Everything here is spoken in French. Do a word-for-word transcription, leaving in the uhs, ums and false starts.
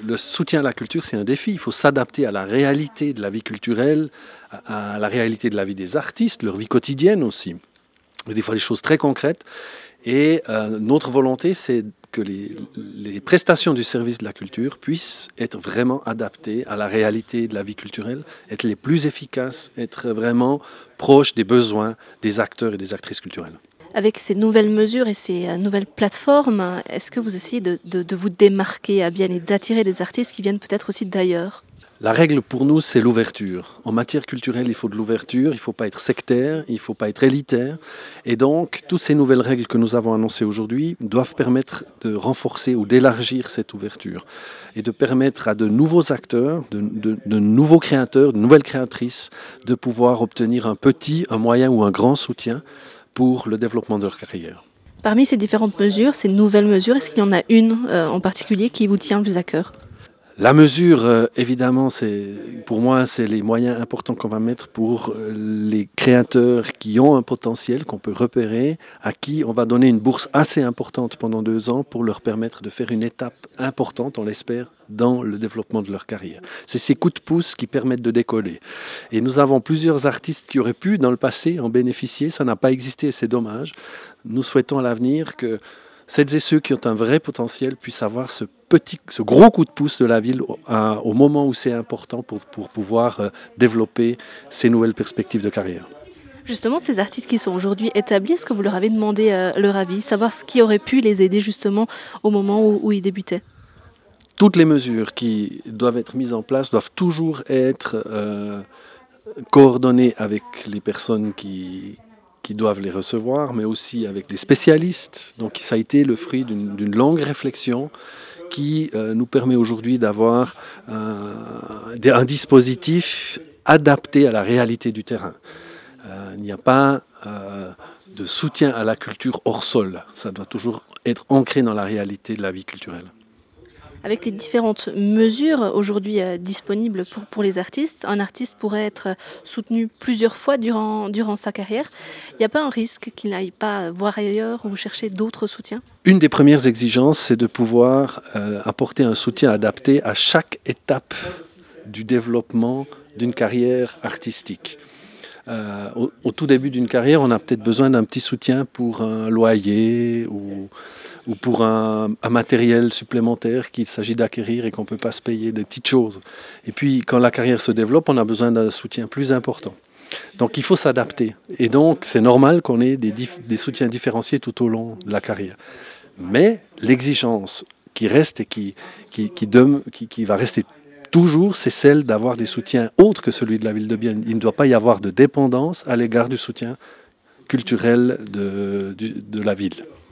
le soutien à la culture, c'est un défi. Il faut s'adapter à la réalité de la vie culturelle, à, à la réalité de la vie des artistes, leur vie quotidienne aussi. Des fois, des choses très concrètes. Et euh, notre volonté, c'est que les, les prestations du service de la culture puissent être vraiment adaptées à la réalité de la vie culturelle, être les plus efficaces, être vraiment proches des besoins des acteurs et des actrices culturelles. Avec ces nouvelles mesures et ces nouvelles plateformes, est-ce que vous essayez de, de, de vous démarquer à Bienne et d'attirer des artistes qui viennent peut-être aussi d'ailleurs ? La règle pour nous, c'est l'ouverture. En matière culturelle, il faut de l'ouverture, il ne faut pas être sectaire, il ne faut pas être élitaire. Et donc, toutes ces nouvelles règles que nous avons annoncées aujourd'hui doivent permettre de renforcer ou d'élargir cette ouverture et de permettre à de nouveaux acteurs, de, de, de nouveaux créateurs, de nouvelles créatrices, de pouvoir obtenir un petit, un moyen ou un grand soutien pour le développement de leur carrière. Parmi ces différentes mesures, ces nouvelles mesures, est-ce qu'il y en a une euh, en particulier qui vous tient le plus à cœur ? La mesure, euh, évidemment, c'est, pour moi, c'est les moyens importants qu'on va mettre pour euh, les créateurs qui ont un potentiel, qu'on peut repérer, à qui on va donner une bourse assez importante pendant deux ans pour leur permettre de faire une étape importante, on l'espère, dans le développement de leur carrière. C'est ces coups de pouce qui permettent de décoller. Et nous avons plusieurs artistes qui auraient pu, dans le passé, en bénéficier. Ça n'a pas existé et c'est dommage. Nous souhaitons à l'avenir que celles et ceux qui ont un vrai potentiel puissent avoir ce petit, ce gros coup de pouce de la ville au, à, au moment où c'est important pour, pour pouvoir euh, développer ces nouvelles perspectives de carrière. Justement, ces artistes qui sont aujourd'hui établis, est-ce que vous leur avez demandé euh, leur avis, savoir ce qui aurait pu les aider justement au moment où, où ils débutaient ? Toutes les mesures qui doivent être mises en place doivent toujours être euh, coordonnées avec les personnes qui... qui doivent les recevoir, mais aussi avec des spécialistes. Donc ça a été le fruit d'une, d'une longue réflexion qui euh, nous permet aujourd'hui d'avoir euh, un dispositif adapté à la réalité du terrain. Euh, il n'y a pas euh, de soutien à la culture hors sol. Ça doit toujours être ancré dans la réalité de la vie culturelle. Avec les différentes mesures aujourd'hui euh, disponibles pour, pour les artistes, un artiste pourrait être soutenu plusieurs fois durant, durant sa carrière. Il n'y a pas un risque qu'il n'aille pas voir ailleurs ou chercher d'autres soutiens ? Une des premières exigences, c'est de pouvoir euh, apporter un soutien adapté à chaque étape du développement d'une carrière artistique. Euh, au, au tout début d'une carrière, on a peut-être besoin d'un petit soutien pour un loyer ou... ou pour un, un matériel supplémentaire qu'il s'agit d'acquérir et qu'on ne peut pas se payer, des petites choses. Et puis, quand la carrière se développe, on a besoin d'un soutien plus important. Donc, il faut s'adapter. Et donc, c'est normal qu'on ait des, dif- des soutiens différenciés tout au long de la carrière. Mais l'exigence qui reste et qui, qui, qui, de, qui, qui va rester toujours, c'est celle d'avoir des soutiens autres que celui de la ville de Bienne. Il ne doit pas y avoir de dépendance à l'égard du soutien culturel de, de, de la ville.